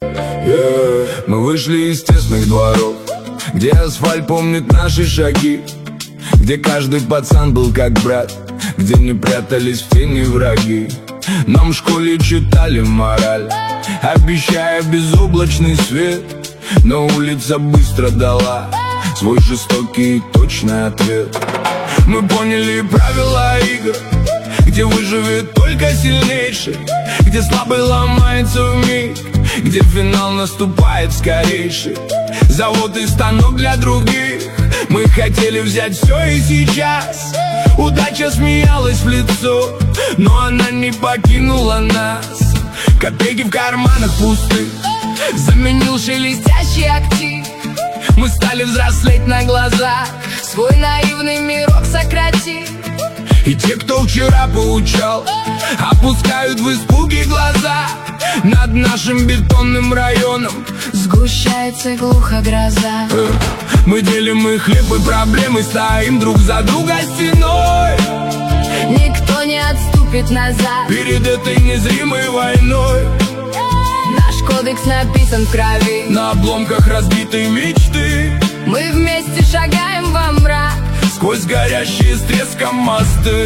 Мы вышли из тесных дворов, где асфальт помнит наши шаги, где каждый пацан был как брат, где не прятались в тени враги. Нам в школе читали мораль, обещая безоблачный свет, но улица быстро дала свой жестокий и точный ответ. Мы поняли правила игр, где выживет только сильнейший, где слабый ломается вмиг, где финал наступает скорейший. Завод и станок для других. Мы хотели взять все и сейчас. Удача смеялась в лицо, но она не покинула нас. Копейки в карманах пустых заменил шелестящий актив. Мы стали взрослеть на глазах, свой наивный мирок сократив. И те, кто вчера поучал, опускают в испуге глаза. Над нашим бетонным районом сгущается глухо гроза. Мы делим и хлеб, и проблемы, стоим друг за друга стеной. Никто не отступит назад перед этой незримой войной. Наш кодекс написан в крови, на обломках разбитой мечты. Мы вместе шагаем во мрак, сквозь горящие с треском мосты.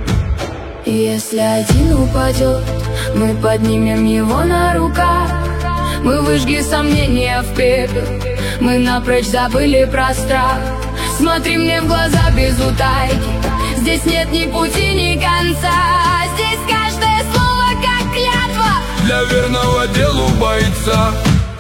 Если один упадет, мы поднимем его на руках. Мы выжгли сомнения в пепел, мы напрочь забыли про страх. Смотри мне в глаза без утайки, здесь нет ни пути, ни конца. Здесь каждое слово как клятва для верного делу бойца.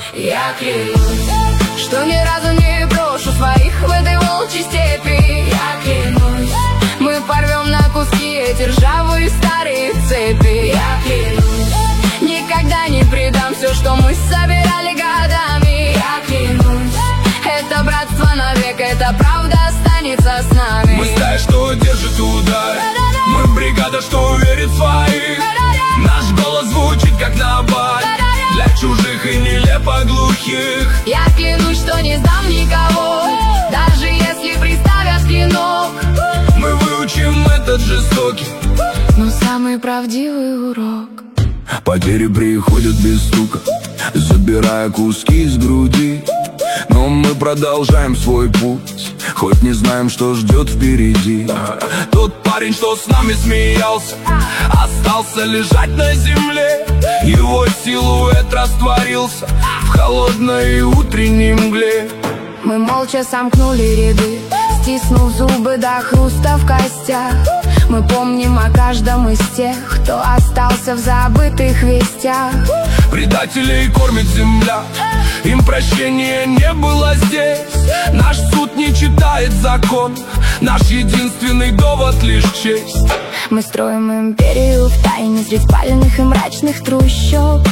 Я клянусь, что ни разу не брошу своих в этой волчьей степи. Я клянусь, мы порвем на куски эти ржавые старые цепи. Я клянусь, никогда не предам все, что мы собирали годами. Я клянусь, это братство навек, эта правда останется с нами. Мы стая, что держит удар, мы бригада, что верит в своих. Наш голос звучит как набат для чужих и нелепо глухих. Я клянусь, что не сдам никого, даже если приставят клинок. Мы выучим этот жестокий, но самый правдивый урок. Потери приходят без стука, забирая куски из груди. Но мы продолжаем свой путь, хоть не знаем, что ждет впереди. Тот парень, что с нами смеялся, остался лежать на земле. Его силуэт растворился в холодной утренней мгле. Мы молча сомкнули ряды, стиснув зубы до хруста в костях. Мы помним о каждом из тех, кто остался в забытых вестях. Предателей кормит земля, им прощения не было здесь. Наш суд не читает закон, наш единственный довод лишь честь. Мы строим империю в тайне средь спаленных и мрачных трущоб,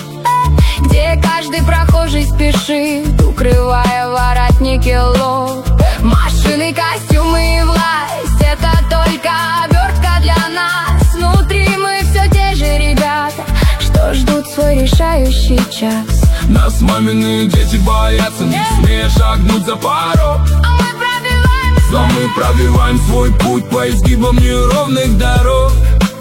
где каждый прохожий спешит, укрывая воротники лоб. Машины, костюмы и власть — это только обертка для нас. Внутри мы все те же ребята, что ждут свой решающий час. Нас мамины дети боятся, не смея шагнуть за порог. Но мы пробиваем свой путь по изгибам неровных дорог.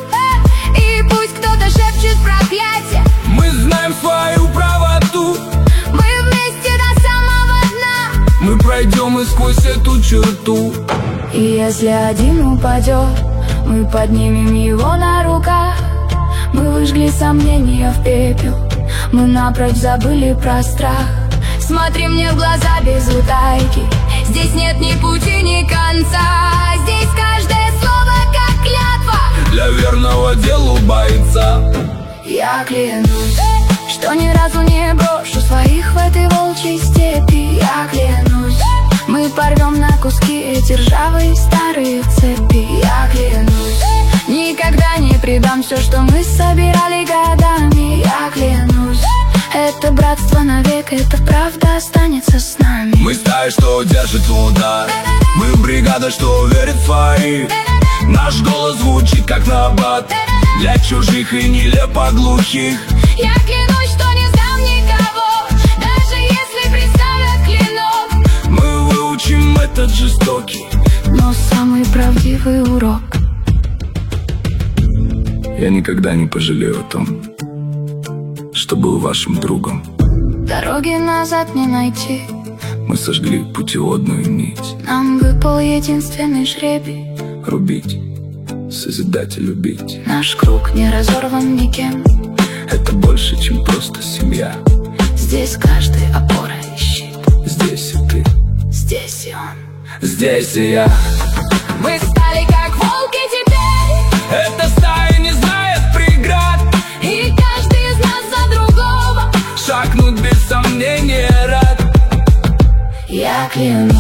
И пусть кто-то шепчет проклятие, мы знаем свою правоту. Мы вместе до самого дна, мы пройдем и сквозь эту черту. И если один упадет, мы поднимем его на руках. Мы выжгли сомнения в пепел, мы напрочь забыли про страх. Смотри мне в глаза без утайки, здесь нет ни пути, ни конца. Здесь каждое слово как клятва для верного делу бойца. Я клянусь, что ни разу не брошу своих в этой волчьей степи. Я клянусь, мы порвем на куски эти ржавые старые цепи. Я клянусь, никогда не предам все, что мы собирали годами. Я клянусь, это братство навек, эта правда останется с нами. Мы стая, что держит удар, мы бригада, что верит в своих. Наш голос звучит как набат для чужих и нелепо глухих. Я клянусь, что не сдам никого, даже если приставят клинок. Мы выучим этот жестокий, но самый правдивый урок. Я никогда не пожалею о том, что был вашим другом. Дороги назад не найти. Мы сожгли путеводную нить. Нам выпал единственный жребий — Рубить, созидать и любить. наш круг не разорван никем. Это больше, чем просто семья. Здесь каждый опора и щит. Здесь и ты, Здесь и он. здесь и я. Мы стали как волки теперь, Эта стая не знает преград. и каждый из нас за другого. Шагнуть без сомнения рад. Я клянусь,